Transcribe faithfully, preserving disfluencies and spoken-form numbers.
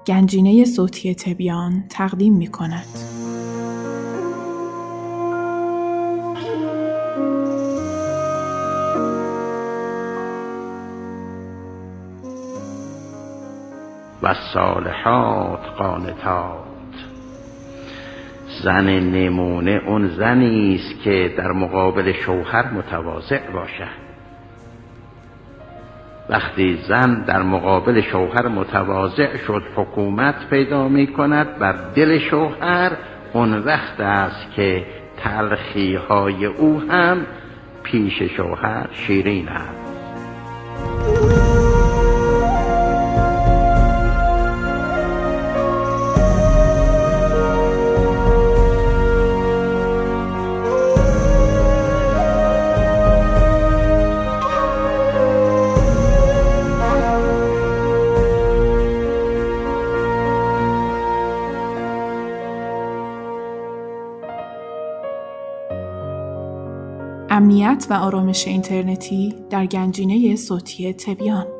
گنجینه صوتی تبیان تقدیم می کند. و صالحات قانتات. زن نمونه اون زنی است که در مقابل شوهر متواضع باشد. وقتی زن در مقابل شوهر متواضع شد، حکومت پیدا می کند بر دل شوهر. اون وقت است که تلخی های او هم پیش شوهر شیرین است. امنیت و آرامش اینترنتی در گنجینه صوتی تبیان.